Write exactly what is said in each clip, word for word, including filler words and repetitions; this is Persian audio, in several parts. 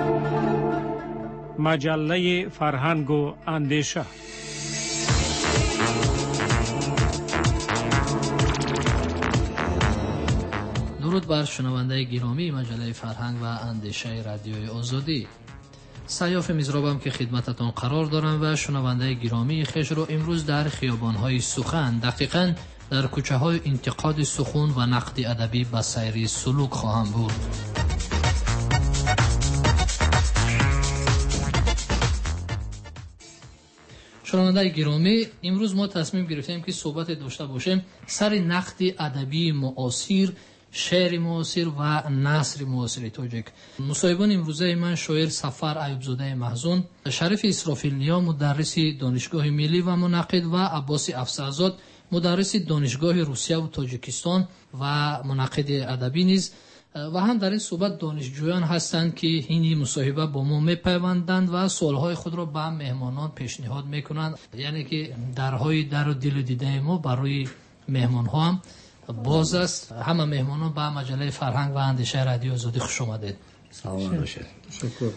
مجله فرهنگ و اندیشه. درود بر شنونده گرامی مجله فرهنگ و اندیشه رادیوی آزادی. سیاف میزرابم که خدمتتان قرار دارم و شنونده گرامی خیش رو امروز در خیابان‌های سخن، دقیقاً در کوچه‌های انتقاد سخن و نقد ادبی به سیر سلوک خواهم بود. شنونده گرامی، امروز ما تصمیم گرفتیم که صحبت داشته باشیم سر نقد ادبی معاصر، شعر معاصر و نثر معاصر تاجیک. مصاحبان امروزه من شاعر سفر ایوبزاده محزون، شریف اسرافیل نیا مدرس دانشگاه ملی و منعقد و عباس افسرزاد مدرس دانشگاه روسیه و تاجیکستان و منعقد ادبی نیز و هم در این صحبت دانشجویان هستند که این مصاحبه با ما میپیوندند و سوالهای خود را به مهمانان پیشنهاد میکنند. یعنی که درهای در و دل و دیده ما برای مهمان ها هم باز است. همه مهمانان به مجله فرهنگ و اندیشه رادیو آزادی خوش آمدید. سلام باشید. شکر.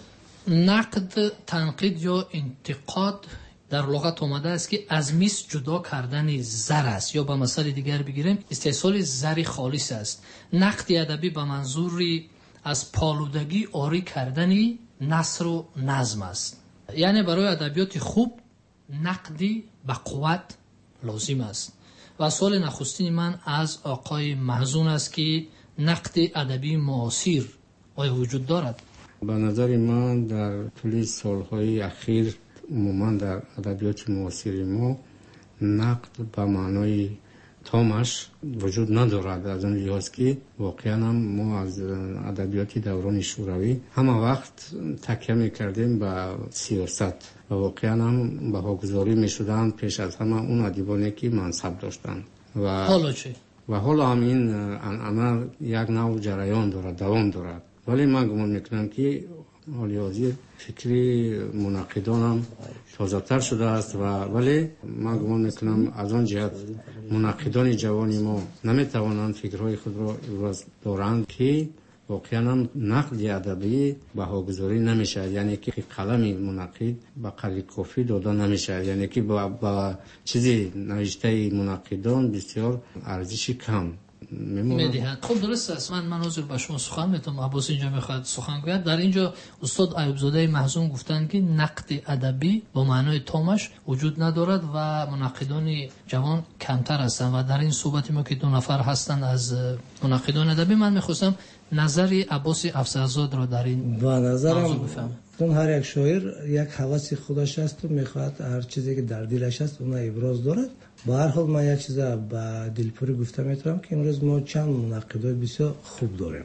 نقد، تنقید یا انتقاد در لغت آمده است که از مس جدا کردن زر است، یا به مثال دیگر بگیریم استحصال زر خالص است. نقد ادبی به منظوری از پالودگی آری کردن نثر و نظم است. یعنی برای ادبیات خوب نقدی به قوت لازم است. و سوال نخستین من از آقای محزون است که نقد ادبی معاصر آیا وجود دارد؟ به نظر من در طول سالهای اخیر عموما در ادبیات معاصر ما نقد به معنای تامش وجود ندارد، از اون لحاظ که واقعا هم ما از ادبیات دوران شوروی همه وقت تکیه میکردیم به سیاست و واقعا هم بهاگذاری میشدند پیش از همه اون ادیبانی که منصب داشتند. و حالا چه؟ و حالا هم این انعنه یک نوع جریان دارد، دوام دارد. ولی من گمان میکنم که حالی حاضر فکری منعقدان هم تازه تر شده است و ولی من گمان میکنم از آن جهت منعقدان جوانی ما نمیتوانند فکرهای خود را ابراز دارند که واقعا هم نقد ادبی بهاگذاری نمیشه، یعنی که قلم منعقد به قدر کافی داده نمیشه، یعنی که با, با چیزی نوشته منعقدان بسیار ارزش کم میدهد. خب درست است. من من حضور به شما سخن میتونم. عباس اینجا میخواد سخن گوید. در اینجا استاد ایوبزاده محزون گفتند که نقد ادبی با معنای تامش وجود ندارد و منعقدان جوان کمتر هستند و در این صحبت ما که دو نفر هستند از منعقدان ادبی، من میخواستم نظر عباس افسرزاد را در این با نظرم چون هر یک شاعر یک هوس خودش است و میخواد هر چیزی که در دلش است اون ابراز دارد. با هر حال من یک چیز با دلپوری گفته میتونم که امروز ما چند منعقدای بسیار خوب داریم.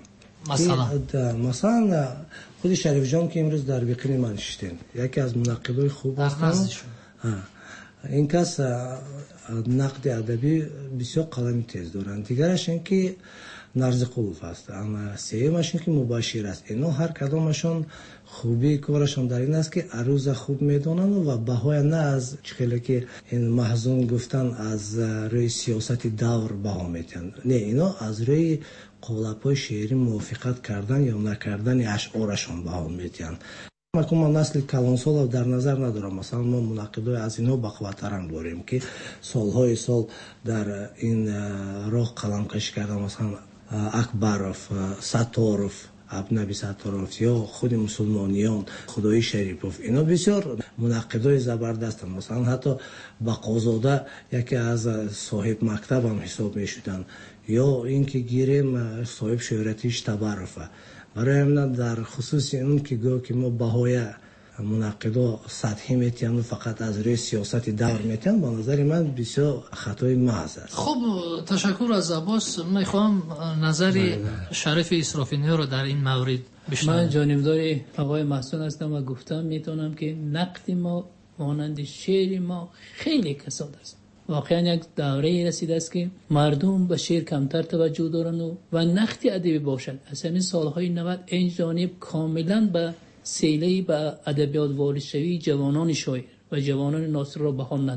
مثلا مثلا خود شریف جان که امروز در بیقین من نشستن، یکی از منعقدای خوب است. این کس نقد ادبی بسیار قلم تیز دارند. دیگرش این که نرز قلوف است، اما سیمشون که مباشر است. اینا هر کدامشون خوبی کارشون در این است که عروض خوب میدونن و بهای نه از چخیلی که این محزون گفتن از روی سیاست دور بها میتن، نه، اینا از روی قالب‌های شعری موافقت کردن یا نکردن اشعارشون بها میتن. ما ما نسل کلانسال در نظر ندارم. مثلا ما منعقدای از اینا بقوترم داریم که سالهای سال در این راه قلم کشی کردن، مثلا اکبرов، ستارov، ابنبی ستارov یا خود مسلمانیان، خدای شریفov، اینا بسیار منعقدای زبردستند. مثلا حتی بقازاده یکی از صاحب مکتب هم حساب میشدن، یا اینکه گیریم صاحب شهرتیش تبرف. برای همین در خصوص اون که گو که ما بهای منعقدا سطحی میتیم و فقط از روی سیاست دور میتیم، با نظر من بسیار خطای محض است. خب تشکر از عباس. میخوام نظر شریف اسرافیلی رو در این مورد بشنوم. من جانبدار آقای محسن هستم و گفتم میتونم که نقد ما مانند شعر ما خیلی کساد است. واقعا یک دوره رسیده است که مردم به شعر کمتر توجه دارن و, و نقد ادبی باشد. از همین سالهای نود این جانب کاملا به سیلی به ادبیات وارد شوی جوانان شاعر و جوانان ناصر را بها نداد.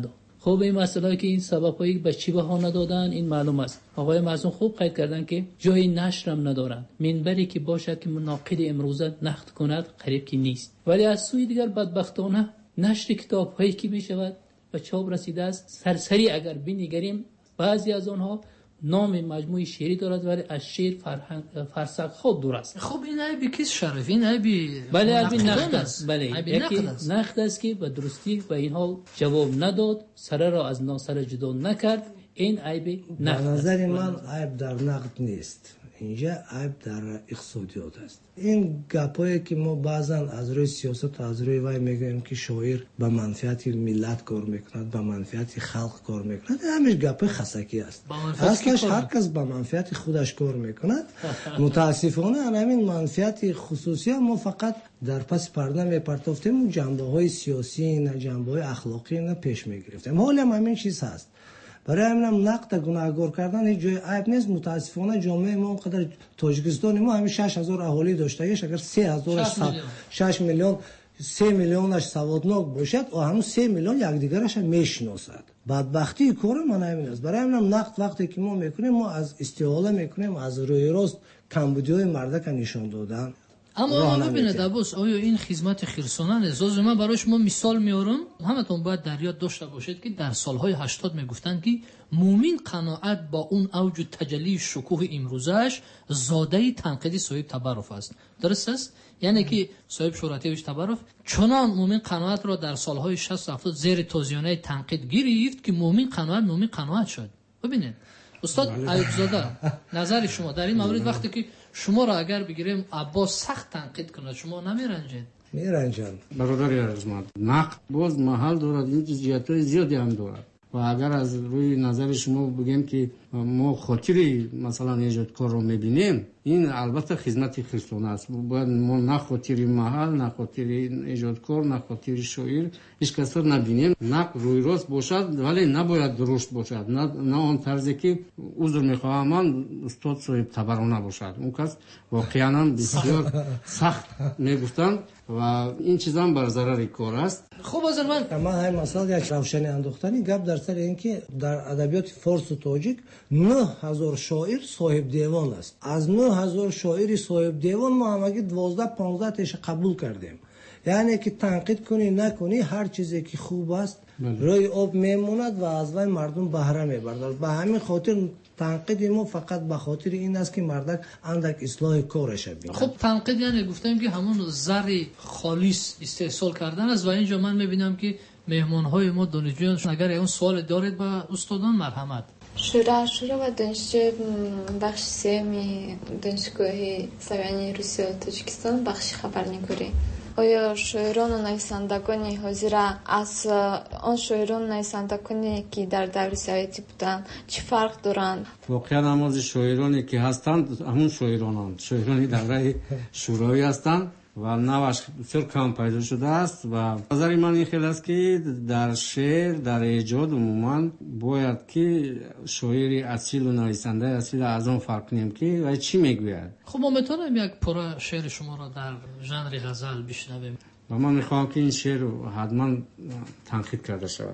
خب این مسئله که این سببایی به چی بهانه دادن این معلوم است. آقای معصوم خوب قید کردن که جای نشر هم ندارن، منبری که باشد که مناقض امروزه نقد کند قریب که نیست. ولی از سوی دیگر بدبختانه نشر کتاب هایی که می شود و چاپ رسیده است سرسری اگر بنگریم بعضی از آنها نام مجموعه شعری دارد ولی از شعر فرهنگ فرسخ خود دور است. خب این عیبی کیست شرف؟ این عیبی بله عیبی نقد است. بله یکی نقد است که به درستی به این حال جواب نداد، سر را از ناسر جدا نکرد. این عیب نقد. به نظر من عیب در نقد نیست، اینجا عیب در اقتصادیات است. این گپایی که ما بعضا از روی سیاست و از روی وای میگیم که شاعر به منفعت ملت کار میکند، به منفعت خلق کار میکند، همین گپ خسکی است. اصلش هر کس به منفعت خودش کار میکند. متاسفانه همین منفعت خصوصی ما فقط در پس پرده میپرتافتیم، جنبه های سیاسی نه جنبه های اخلاقی نه پیش میگرفتیم. حالا هم همین چیز هست. برای همینم نقد گناهگار کردن هیچ جای عیب نیست. متاسفانه جامعه ما اونقدر تاجیکستان ما همین شش هزار اهالی داشته ایش اگر سه هزارش شش میلیون سه میلیونش سوادناک باشد و هنوز سه میلیون یکدیگرش میشناسد. بدبختی کار من همین است. برای همینم نقد وقتی که ما میکنیم ما از استحاله میکنیم، از روی راست کمبودی‌های مردک نشان دادن. اما ببینید عباس، آیا این خدمت خرسانان است؟ من برای شما مثال میارم. همتون باید در یاد داشته باشید که در سالهای هشتاد میگفتند که مومن قناعت با اون اوج تجلی شکوه امروزش زاده تنقیدی صاحب تبرف است. درست است؟ یعنی که صاحب شهرتیش تبرف چنان مومن قناعت را در سالهای شصت هفتاد زیر تازیانه تنقید گرفت که مومن قناعت مومن قناعت شد. ببینید استاد ایوب زاده نظر شما در این مورد وقتی که شما را اگر بگیریم عباس سخت تنقید کنه شما نمیرنجید؟ میرنجم برادر ارجمند. نقد باز محل دارد، این جزئیات زیادی هم دارد و اگر از روی نظر شما بگیم که ما خاطری مثلا ایجادکار رو میبینیم، این البته خدمت خرسانه است. باید ما نه خاطری محل، نه خاطری ایجادکار، نه خاطری شاعر هیچ کس رو نبینیم. نقد روی راست باشد ولی نباید درشت باشد، نه نه آن طرزی که عذر میخواهم من استاد صاحب تبرانه باشد. اون کس واقعا بسیار سخت میگفتند و این چیزا بر ضرر کار است. خب از من من های مثلا یک روشنی انداختنی گپ در سر این که در ادبیات فارس و تاجیک نه هزار شاعر صاحب دیوان است. از نه هزار شاعر صاحب دیوان ما همگی دوازده پانزده تاش قبول کردیم. یعنی که تنقید کنی نکنی هر چیزی که خوب است روی آب میموند و از وی مردم بهره میبردند. به همین خاطر تنقید ما فقط به خاطر این است که مردک اندک اصلاح کارش ببینه. خب تنقید یعنی گفتم که همون زر خالص استحصال کردن است و اینجا من میبینم که مهمانهای ما دانشجویان اگر اون سوال دارید با استادان مرحمت. شورا شورا و دانشجوی بخش سومی دانشگاه سویانی روسیه و تاجیکستان بخش خبرنگاری. آیا شاعران و نویسندگان حاضر از آن شاعران و نویسندگانی که در دور سوویتی بودند چه فرق دارند؟ واقعا هم از شاعرانی که هستند همون شاعرانند، شاعرانی دوره شوروی هستند و نوش بسیار کم پیدا شده است و نظر من این خیلی است که در شعر در ایجاد عموما باید که شاعری اصیل و نویسنده اصیل از آن فرق کنیم که و چی میگوید. خب ما میتونیم یک پاره شعر شما را در ژانر غزل بشنویم و من میخوام که این شعر رو حتما تنقید کرده شود.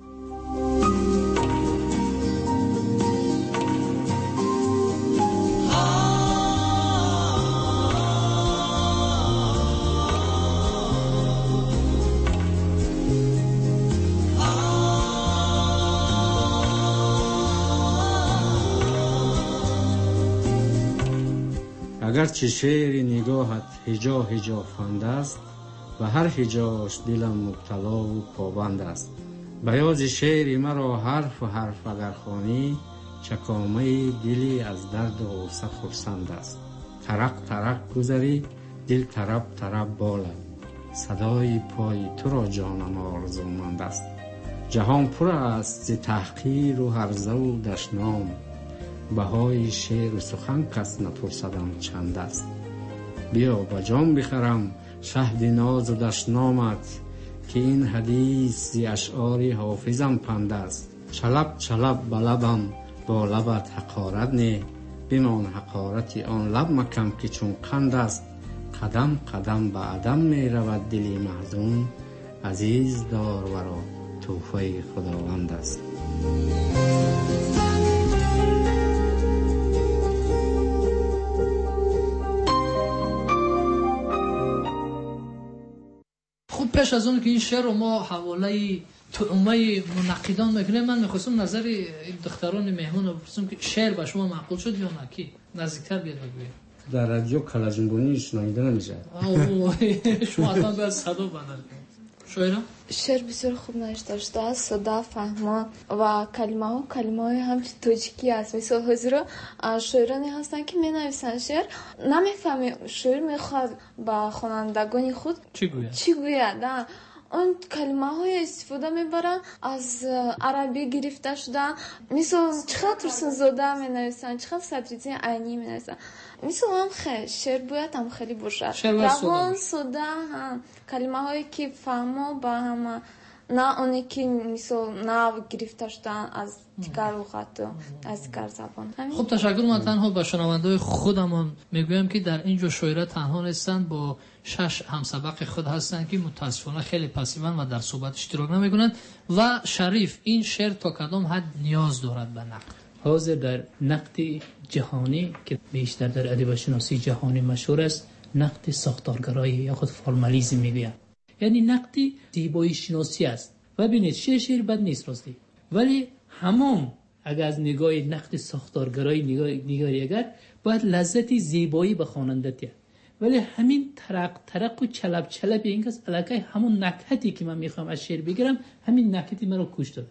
اگرچه شعر نگاهت هجا هجا فند است و هر هجاش دلم مبتلا و پابند است. بیاض شعر مرا حرف و حرف اگر خوانی چکامه دلی از درد و غصه خرسند است. ترق ترق گذری دل طرب طرب بالد، صدای پای تو را جانم آرزومند است. جهان پر است ز تحقیر و هرزه و دشنام، بهای شعر و سخن کس نپرسدم چند است. بیا با جام بخرم شهد ناز و دشنامت، که این حدیث زی اشعار حافظم پند است. چلب چلب بلبم با لبت حقارت نه، بمان حقارتی آن لب مکم که چون قند است. قدم قدم به عدم می رود دلی محزون، عزیز دار ورا تحفه خداوند است. خب پیش از اون که این شعر رو ما حواله تومه منقدان میکنیم، من میخواستم نظر دختران مهمون رو بپرسم که شعر به شما معقول شد یا نه؟ کی نزدیکتر بیاد بگوید. در رادیو کلاجنبونی شنیده نمیشه. شما اصلا باید صدا بدل کنید. شعر شعر بسیار خوب نوشته شده است، ساده فهما و کلمه ها کلمه های همچون توجیکی است. مثل حضور شاعرانی هستن که می نویسن شعر نمیفهمی شعر میخواد با خوانندگان خود چی گوید چی گوید اون کلمه های استفاده میبرن از عربی گرفته شده. مثل چقدر ترسون زاده می نویسن، چقدر صدریزی عینی می نویسن. مثل هم خیلی شعر باید هم خیلی باشد روان ساده هم کلمه هایی که فهمو با هم، نه اونی که مثل نه گرفته شدن از دیگر لغت و از دیگر زبان. خب تشکر. من تنها به شنونده خودمان میگویم که در اینجا شاعره تنها نیستند، با شش همسبق خود هستند که متاسفانه خیلی پسیون و در صحبت اشتراک نمیکنند. و شریف این شعر تا کدام حد نیاز دارد به نقد؟ حاضر در نقد جهانی که بیشتر در ادبیات شناسی جهانی مشهور است، نقد ساختارگرایی یا خود فرمالیسم میگویند، یعنی نقد زیبایی شناسی است. و ببینید شعر شعر بد نیست راستی، ولی همون اگر از نگاه نقد ساختارگرایی نگاه نگاری اگر باید لذت زیبایی به خواننده دهد، ولی همین ترق ترق و چلب چلب این کس علاقه همون نکهتی که من میخوام از شعر بگیرم، همین نکهتی من رو کش داده.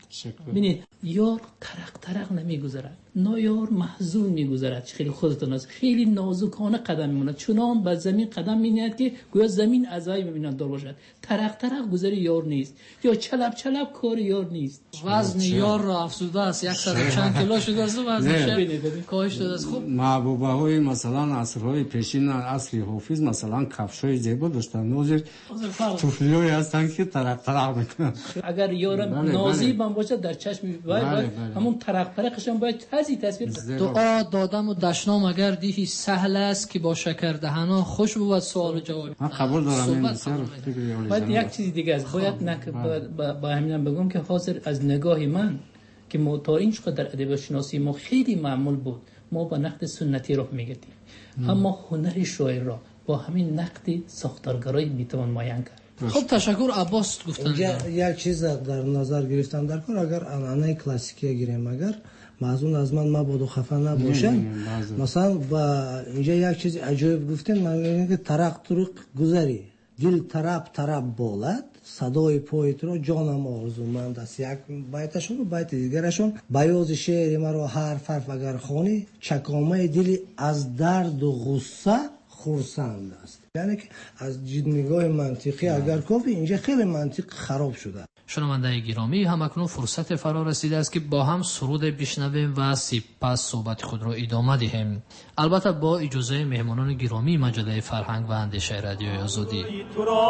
ببینید یار ترق ترق نمیگذرد، نه یار محزون میگذرد. خیلی خودتون است، خیلی نازکانه قدم میموند، چنان بر زمین قدم مینهد که گویا زمین ازای میبیند دار باشد. ترق ترق گذر یار نیست، یا چلب چلب کار یار نیست. وزن یار را افزوده است، صد چند کیلو شده است، وزنش کاهش داده است. خب محبوبه های مثلا عصرهای پیشین عصر حافظ مثلا کفشای زیبا داشتن، نوزیر توفیلوی هستن که ترق ترق میکنن. اگر یارم نازی من باشه در چشم باید همون ترق ترقش هم باید تازی تصویر. دعا دادم و دشنام اگر دیهی سهل است که با شکر دهنا خوش بود سوال و جواب. من قبول دارم این بسیار. باید یک چیز دیگه است، باید نک با همینم بگم که حاضر از نگاه من که ما تا اینجا در ادبیات شناسی ما خیلی معمول بود ما با نقد سنتی رو میگفتیم، اما هنر شاعر را با همین نقد ساختارگرایی میتوان معین کرد. خب تشکر. عباس گفتن یک چیز در نظر گرفتن در کار، اگر انانه کلاسیکی گیریم، اگر معزون از من مبادا خفه نباشه، مثلا با اینجا یک چیز عجیب گفتن، من میگم که ترق ترق گذری دل طرب طرب بولد، صدای پایت رو جانم آرزومند است. یک بیتشون و بیت دیگرشون، بیاض شعر مرا حرف حرف اگر خوانی، چکامه دلی از درد و غصه خرسند است. یعنی که از نگاه منطقی اگر کافی اینجا خیلی منطق خراب شده. شنونده گرامی، هم اکنون فرصت فرا رسیده است که با هم سرود بشنویم و سپس صحبت خود را ادامه دهیم، البته با اجازه مهمانان گرامی مجله فرهنگ و اندیشه رادیوی آزادی. تو را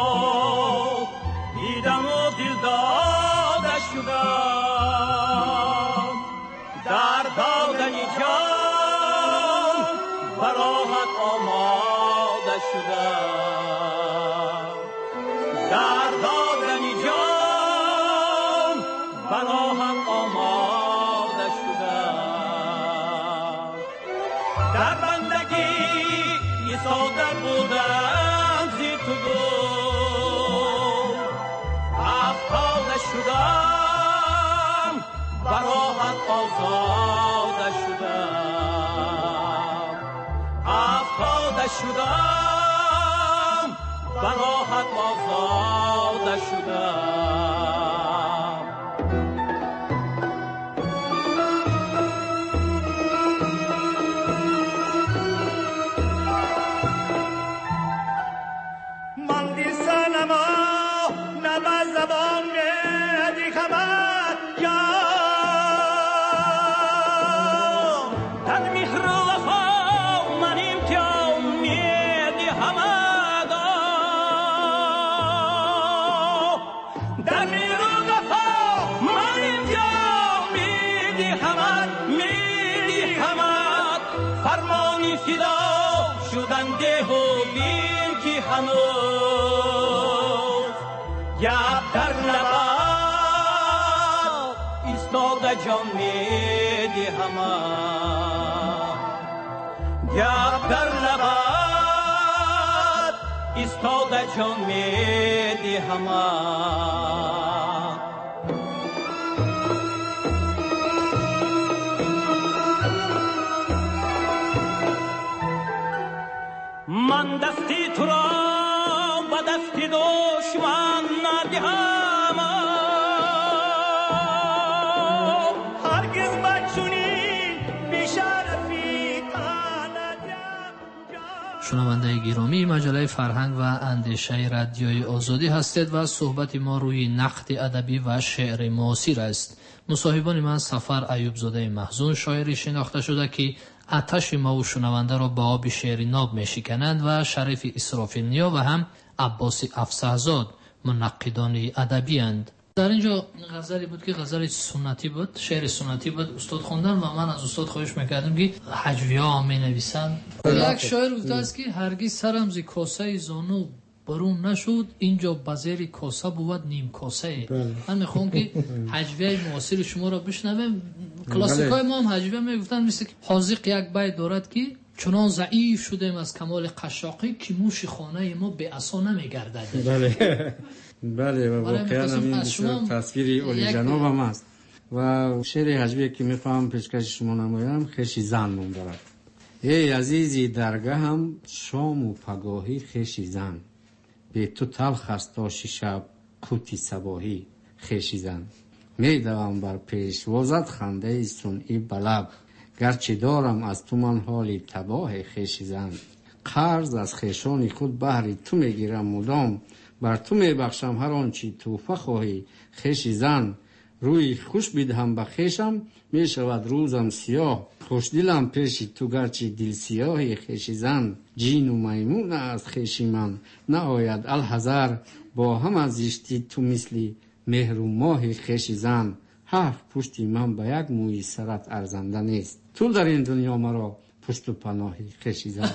دیدم و دل داده شدم، در دادن جان براحت آماده شدم، در دادن جان براحت آماده شدم، در بندگی ایستاده بودم زی تو گفت، افتاده شدم براحت آزاده شدم، افتاده شدم براحت آزاده شدم. من دی سنما نبا زبان دی خمد یا در مهر و وفا من امتیام میدی همد، در مهر و وفا من امتیام میدی همد، میدی همد، فرمانی فدا شدن ده و بین کی هنوز گپ در لبا جان میدهم گپ در لبت ایستاده جان میدهم من دستی تو را به دستی دشمن ندهم هرگز بچونی بی‌شرفی ندم. شنونده گرامی مجله فرهنگ و اندیشه رادیوی آزادی هستید و صحبت ما روی نقد ادبی و شعر معاصر است. مصاحبان من سفر ایوبزاده محزون شاعری شناخته شده که آتش ما و شنونده را به آب شعر ناب می شکنند و شریف اسرافیل نیا و هم عباس افصحزاد منقدان ادبی اند. در اینجا غزلی بود که غزل سنتی بود، شعر سنتی بود استاد خوندن و من از استاد خواهش میکردم که هجویا می نویسند. یک شاعر گفته است که هرگز سرم ز کاسه زانو برون نشد اینجا بزیر کاسه بود نیم کاسه. من میخوام که هجویه معاصر شما را بشنویم. کلاسیکای ما هم هجویه میگفتن مثل که حاذق یک بیت دارد که چنان ضعیف شدیم از کمال قشاقی که موش خانه ما به عصا نمیگردد. بله بله و واقعا همین تصویر اولی جناب هم است و شعر هجویه که میخوام پیشکش شما نمایم خیشی زن نام دارد. ای عزیزی درگاه هم شام و پگاهی خیشی زن به تو تلخ است تا شب قوتی صباحی خیشی زن می دوام بر پیش وزد خنده سنئی بلب گرچه دارم از تو من حالی تباه خیشی زن قرض از خیشان خود بهری تو میگیرم مدام بر تو میبخشم هر آنچی توفه خواهی خیشی زن روی خوش بیدهم به خیشم میشود روزم سیاه خوش دلم پیشی تو گرچه دل سیاهی خیشی زن جین و میمون از خیشی من نه آید الحذر با هم از زیشتی تو مثلی مهر و ماهی خیشی زن هفت پشتی من به یک موی سرت ارزنده نیست تو در این دنیا مرا پشت و پناهی خیشی زن.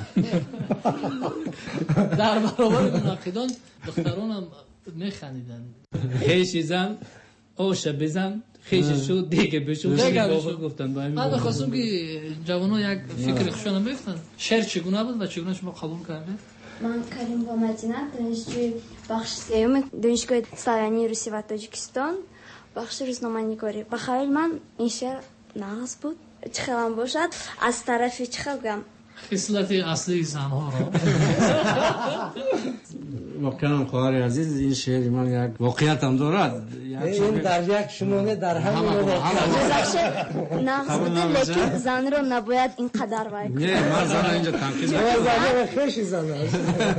در برابر منقدان دختران هم میخندیدن. خیشی زن آشه بزن خیشی شد دیگه بشو دیگه گفتن. من بخواستم که جوانو یک فکر خشونم بفتن شعر چگونه بود و چگونه شما قبول کردید؟ من کریم با مدینه دانشجوی بخش سیوم دانشگاه славяне روسیه و تاجیکستان بخش روزنامه‌نگاری. بخیل من این شعر نقص بود چخلم باشد از طرفی چخل گم خصلت اصلی زنها را. واقعا خواهر عزیز این شعر من یک واقعیت هم دارد. این در یک شمونه در همین نقص بوده لیکن زن رو نباید اینقدر وای کنید. نه من زن اینجا تنقید نکنم. خیشی زن است.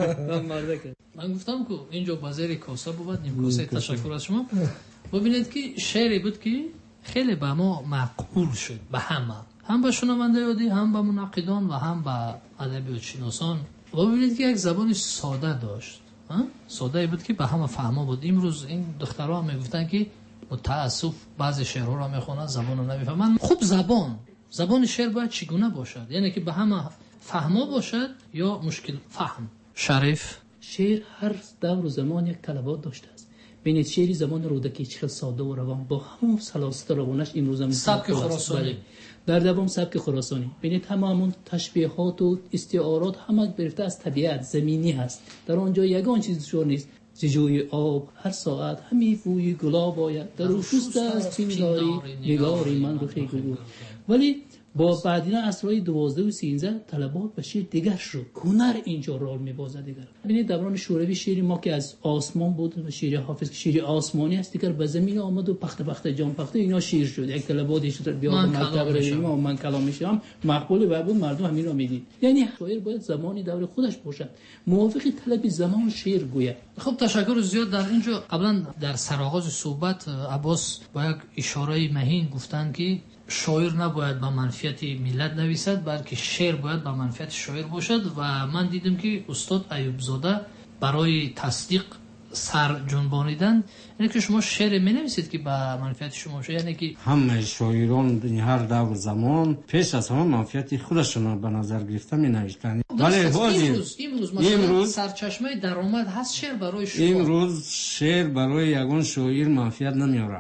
من گفتم که اینجا بازار کاسه بود نیم کاسه. تشکر از شما. ببینید که شعری بود که خیلی به ما مقبول شد به همه هم به شنونده یادی هم به منقدان و هم به ادبیات شناسان. ببینید که یک زبان ساده داشت ساده بود که به همه فهمه بود. امروز این دخترها میگفتن که متاسف بعضی شعرها را میخونن زبان رو نمیفهمن. خوب زبان زبان شعر باید چگونه باشد یعنی که به همه فهمه باشد یا مشکل فهم. شریف شعر هر دور و زمان یک طلبات داشته است. ببینید شعری زمان رودکی چه ساده و روان با همون سلاسل روانش امروز هم سبک خراسانی در دوام سبک خراسانی. ببینید همون تشبیهات و استعارات همه گرفته از طبیعت زمینی هست. در آنجا یگان چیز جور نیست. زجوی آب هر ساعت همی بوی گلاب آید در روشست از چینداری نگاری من رو خیلی. ولی با بعدینا عصرهای دوازده و سینزده طلبات به شعر دیگر شد. هنر اینجا رول می‌بازد دیگر. ببینید دوران شوروی شعری ما که از آسمان بود و شعر حافظ شعر آسمانی است دیگر به زمین آمد و پخته پخته جام پخته اینا شعر شد. یک طلباتی شد بیا مکتب ریم و من کلام میشم مقبول و بود مردم همین را میدید. یعنی شاعر باید زمانی دور خودش باشد موافق طلب زمان شعر گوید. خب تشکر زیاد. در اینجا قبلا در سرآغاز صحبت عباس با یک اشاره مهین گفتن که شاعر نباید با منفیت ملت نویسد بلکه شعر باید با منفیت شاعر باشد و من دیدم که استاد ایوبزاده برای تصدیق سر جنبانیدن یعنی که شما شعر می نویسید که با منفیت شما شد یعنی که همه شاعران هر دور زمان پیش از همه منفیت خودشون به نظر گرفته می نوشتند. ولی امروز امروز مثلا سرچشمه درآمد هست شعر برای شما. امروز شعر برای یگان شاعر منفیت نمیارد.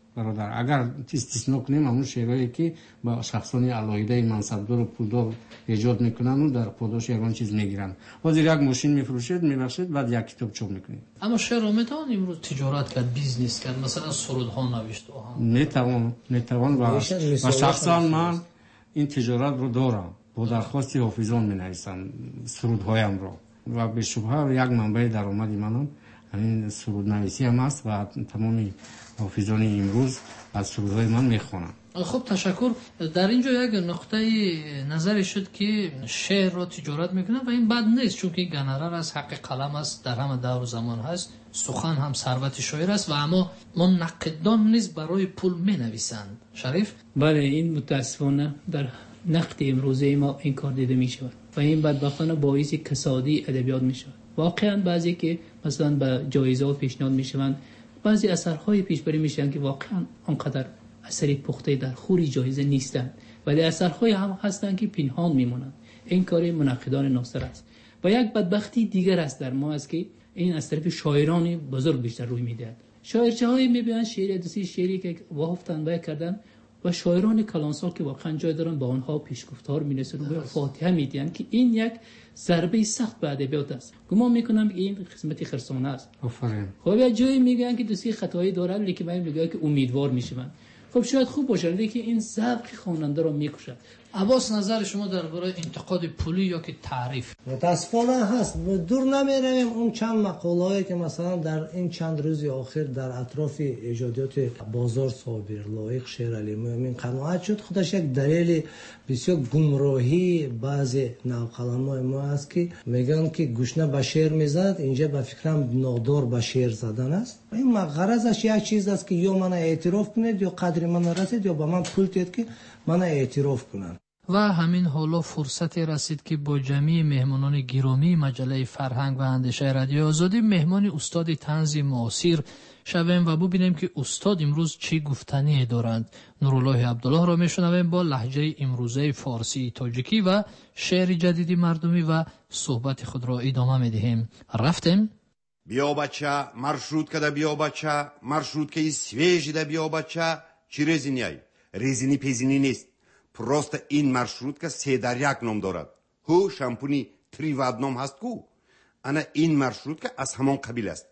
برادر. اگر استثنا کنیم همون شعرهایی که با شخصان علاهیده منصبدار و پولدار ایجاد میکنن و در پاداش یگان چیز میگیرن. حاضر یک ماشین میفروشید میبخشید بعد یک کتاب چاپ میکنید. اما شعر میتوان امروز تجارت کرد، بیزنس کرد، مثلا سرودها نوشت آهنگ میتوان میتوان و و شخصا من این تجارت رو دارم. با درخواست حافظان مینویسم سرودهایم رو و به شبهه یک منبع درآمدی منم همین سرود نویسی هم است و تمام حافظان امروز از سرودهای من میخوانند. خب تشکر. در اینجا یک نقطه نظری شد که شعر را تجارت میکنه و این بد نیست، چون که گنرال از حق قلم است، در همه دور و زمان هست، سخن هم ثروت شاعر است و اما منقدان نیز برای پول مینویسند. شریف؟ بله، این متاسفانه در نقد امروزه ما این کار دیده میشود و این بدبختانه باعث کسادی ادبیات میشود. واقعا بعضی که مثلا به جایزه ها پیشنهاد میشوند، بعضی اثرهای پیشبری میشن که واقعا آنقدر اثری پخته در خوری جایزه نیستند، ولی اثرهای هم هستند که پنهان میمونند. این کار منقدان ناصر است. و یک بدبختی دیگر است در ما است که این از طرف شاعران بزرگ بیشتر روی میدهد. شاعرچه هایی میبینن شعر دوسی شعری که وافتن و کردن و شاعران کلانسال که واقعا جای دارن با آنها پیشگفتار می‌رسند و فاتحه میدن که این یک ضربه سخت به ادبیات است. گمان میکنم این قسمتی خرسانه است. آفرین. خب یا جایی میگن که دوستی خطایی دارن، لیکن من میگم که امیدوار میشم. خب شاید خوب باشه، لیکن این ذوق خواننده رو میکشد. عباس، نظر شما درباره انتقاد پولی یا که تعریف؟ متاسفانه هست. دور نمیرویم اون چند مقاله‌ای که مثلا در این چند روز آخر در اطراف ایجادیات بازار صابر لایق شعر علی مومن قناعت شد، خودش یک دلیل بسیار گمراهی بعضی نوقلمای ما است که میگن که گوشنه به شعر میزد، اینجا به فکرم نادار به شعر زدن است. این غرضش یک چیز است که یا من اعتراف کنید یا قدر من رسید یا به من پول دید که من اعتراف کنم. و همین حالا فرصتی رسید که با جمعی مهمانان گرامی مجله فرهنگ و اندیشه رادیو آزادی مهمان استاد طنز معاصر شویم و ببینیم که استاد امروز چی گفتنی دارند. نورالله عبدالله را میشنویم با لهجه امروزه فارسی تاجیکی و شعر جدیدی مردمی و صحبت خود را ادامه میدهیم. رفتیم. بیا بچه маршрут کده، بیا بچه маршрут که свежий да بیا بچه. چی резини ай؟ резини пезини نیست. просто این маршрутка سه در یک نام دارد. هو شامپونی три в одном هست کو. انا این маршрутка از همان قبیل است.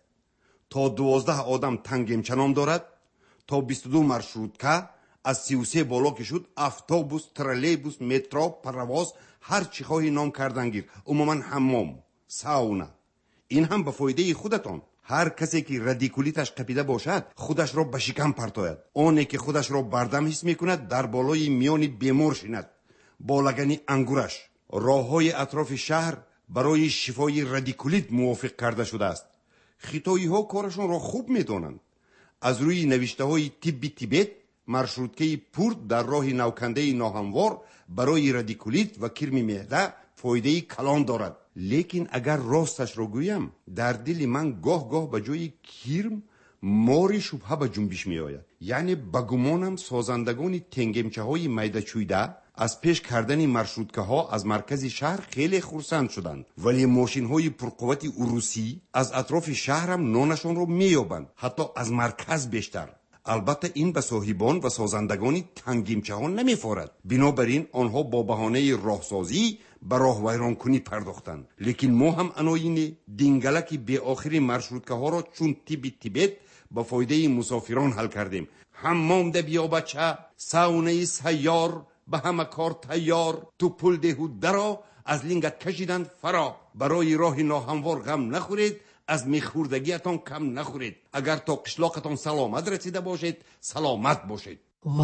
تا دوازده آدم تنگمچه نام دارد. تا بیست و دو маршрутка از سی و سه بالا که شد افطوبوس، ترلیبوس، مترو، پرواز، هر چی خواهی نام کردن گیر. عموما حمام، ساونا. این هم به فایده خودتان. هر کسی که رادیکولیتش قپیده باشد خودش را به شکم پرتاید. اونی که خودش را بردم حس میکند در بالای میانی بیمار شیند. بالگنی انگورش. راههای اطراف شهر برای شفای رادیکولیت موافق کرده شده است. خیتایی ها کارشون را خوب میدونند. از روی نوشته های تیبی تیبت маршрутکه پورت در راه نوکنده ناهموار برای رادیکولیت و کرم معده فایده کلان دارد. لیکن اگر راستش رو گویم در دل من گاه گاه به جای کرم ماری شبهه به جنبش می آید. یعنی به گمانم سازندگان تنگمچه های میده چویده از پیش کردن маршрутکه ها از مرکز شهر خیلی خرسند شدند، ولی ماشین های پرقوت روسی از اطراف شهرم نانشون رو می یابند، حتی از مرکز بیشتر. البته این به صاحبان و سازندگان تنگمچه ها نمی فارد. بنابراین آنها با بهانه راهسازی به راه ویران کنی پرداختند. لیکن ما هم اناین دینگلک بی آخری маршрутکه ها را چون تیبی تیبت با فایده مسافران حل کردیم. حمام ده بیا بچه، ساونه سیار، به همه کار تیار، تو پل دهود درا از لینگت کشیدن فرا. برای راه ناهموار غم نخورید، از میخوردگیتان کم نخورید. اگر تا قشلاقتان سلامت رسیده باشید سلامت باشید. و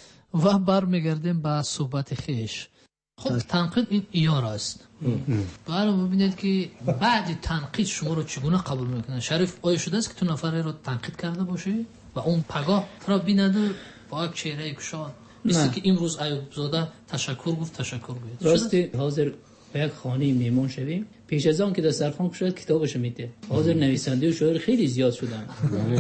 و برمیگردیم به صحبت خیش. خب تنقید این ایار است. بله ببینید که بعد تنقید شما رو چگونه قبول میکنن. شریف، آیا شده است که تو نفره رو تنقید کرده باشی و اون پگاه تو بیننده با یک چهره کشاد مثل که امروز ایوب زاده تشکر گفت تشکر گوید؟ راستی حاضر به یک خانه میمون شویم، پیش از آن که دسترخوان شد کتابش میده. حاضر نویسنده و شاعر خیلی زیاد شدن.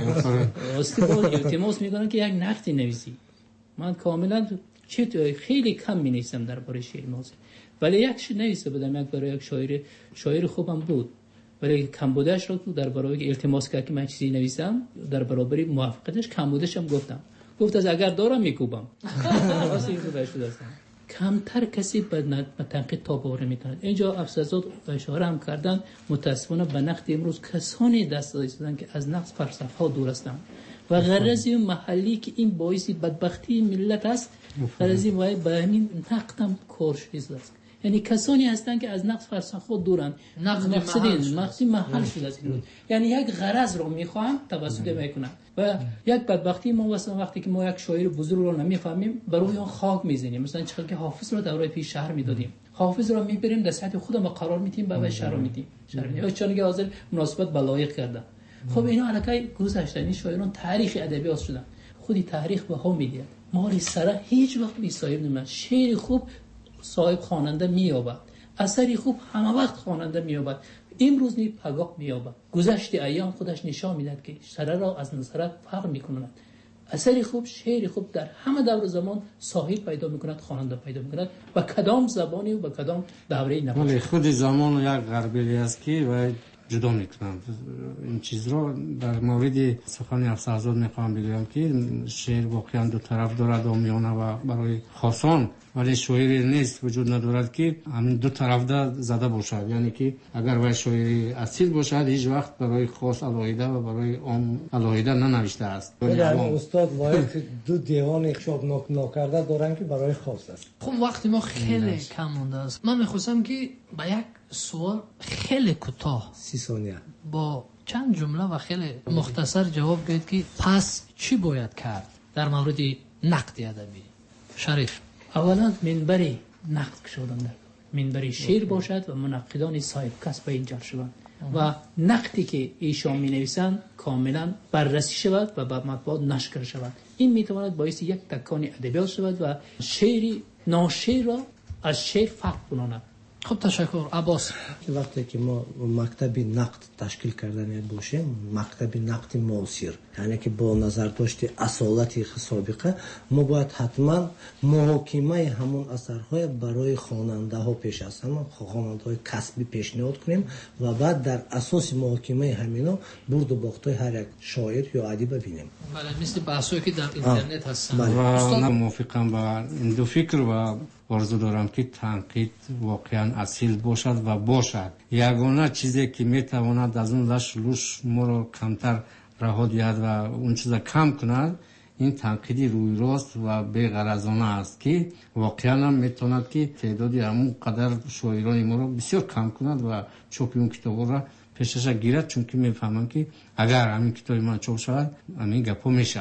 راستی با التماس میکنن که یک نقدی نویسی. من کاملا چه خیلی کم می نویسم درباره شعر مازی، ولی یک چیز نویسه بودم یک برای یک شاعر شاعر خوبم بود، ولی کم بودش رو درباره التماس کرد که من چیزی نویسم در برابر موافقتش کم بودش هم گفتم. گفت از اگر دارم میکوبم. واسه این رو شده است. کمتر کسی به تنقید تا باره میتونه. اینجا افسرزاد اشاره هم کردن متاسفانه به نقد امروز کسانی دست دادن که از نقد فلسفه ها دور هستند و غرض محلی که این باعث بدبختی ملت است، غرض وای به همین نقد هم کارشیز است. یعنی کسانی هستند که از نقد فلسفه خود دورن، نقد مقصدین مقصدی محل شده است. یعنی یک غرض رو میخوان توسط میکنن و یک بدبختی ما واسه وقتی که ما یک شاعر بزرگ رو نمیفهمیم برای اون خاک میزنیم. مثلا چقدر که حافظ رو دوره پیش شهر میدادیم، حافظ رو میبریم در سطح خودمون قرار میدیم بعد شهر رو میدیم شهر یا چون که حاضر مناسبت بلایق کردن. خب اینا الکی گذشته. این شاعران تاریخ ادبیات شدن، خودی تاریخ به ها میگه مالی سره هیچ وقت بی صاحب نمیشه. شعر خوب صاحب خواننده مییابد، اثری خوب همه وقت خواننده مییابد، امروز نی پگاه مییابد. گذشت ایام خودش نشان میدهد که سره را از نظرت فرق میکنند. اثری خوب، شعر خوب در همه دور زمان صاحب پیدا میکند، خواننده پیدا میکند و کدام زبانی و با کدام دوره نباشه. ولی خود زمان یک غربیلی است که و جدا میکنند این چیز رو. در مورد سخن افسرزاد میخوام بگم که شعر واقعا دو طرف دارد، عامیانه و برای خاصان، ولی شاعری نیست وجود ندارد که همین دو طرف دا زده باشد. یعنی که اگر وای شاعری اصیل باشد هیچ وقت برای خاص علاهیده و برای عام علاهیده ننوشته است. ولی استاد واحد دو دیوان چاپ نکرده دارن که برای خاص است. خب وقتی ما خیلی کم مونده است، من میخواستم که با یک سوال خیلی کوتاه سی ثانیه با چند جمله و خیلی مختصر جواب بدید که پس چی باید کرد در مورد نقد ادبی؟ شریف. اولا منبری نقد شدن در منبری شعر باشد و منقدان صاحب کسب اینجا شوند و نقدی که ایشان می نویسند کاملا بررسی شود و به مطبوعات نشر شود. این می تواند باعث یک تکان ادبیات شود و شعری ناشعر را از شعر فرق کناند. خب تشکر. عباس. وقتی که ما مکتب نقد تشکیل کردن باشیم، مکتب نقد معاصر، یعنی که با نظر داشت اصالت سابقه، ما باید حتما محاکمه همون اثرهای برای خواننده ها پیش از همه خواننده های کسبی پیشنهاد کنیم و بعد در اساس محاکمه همینا برد و باختای هر یک شاعر یا ادیب ببینیم. بله، مثل بحثایی که در اینترنت هستن. و من موافقم با این دو فکر و آرزو دارم که تنقید واقعا اصیل باشد و باشد. یگانه چیزی که میتواند از اون لش لوش ما رو کمتر رها دهد و اون چیزا کم کند این تنقیدی روی راست و بی غرضانه است که واقعا میتواند که تعدادی همون قدر شاعران ما رو بسیار کم کند و چاپ اون کتاب را پیشش گیرد، چون که میفهمم که اگر همین کتاب من چاپ شود همین گپا میشه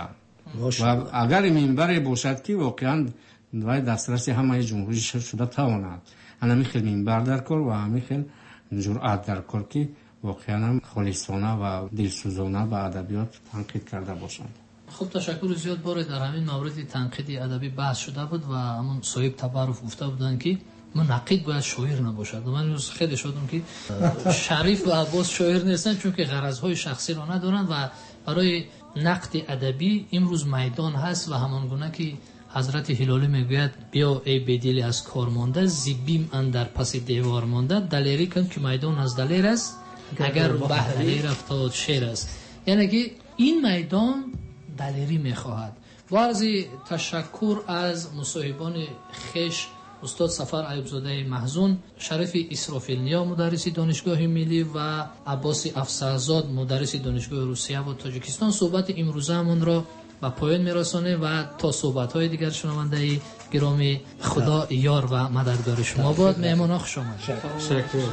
و اگر منبری باشد که واقعا و دسترسی همه جمهوری شده تواند همین خیلی منبر در کار و همین خیلی جرأت در کار که واقعا خالصانه و دلسوزانه به ادبیات تنقید کرده باشند. خب تشکر زیاد. باره در همین مورد تنقید ادبی بحث شده بود و همون صاحب تعارف گفته بودن که منقد باید شاعر نباشد و من روز خیلی شدم که شریف و عباس شاعر نیستن چون که غرضهای شخصی را ندارن و برای نقد ادبی امروز میدان هست و همان گونه که حضرت هلالی میگوید بیا ای بدیلی از کار مانده زیبیم اندر پس دیوار مانده دلیری کن که میدان از دلیر است اگر بحری رفتاد شیر است. یعنی که این میدان دلیری میخواهد. و از تشکر از مصاحبان خیش استاد سفر ایوبزاده محزون، شریف اسرافیل نیا مدرس دانشگاه ملی و عباس افسرزاد مدرس دانشگاه روسیه و تاجیکستان صحبت امروزمون را به پایان میرسانه و تا صحبت‌های دیگر شنونده گرامی خدا یار و مددگار شما باد. مهمان شما. شکر.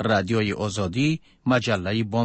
رادیوی آزادی، مجله بام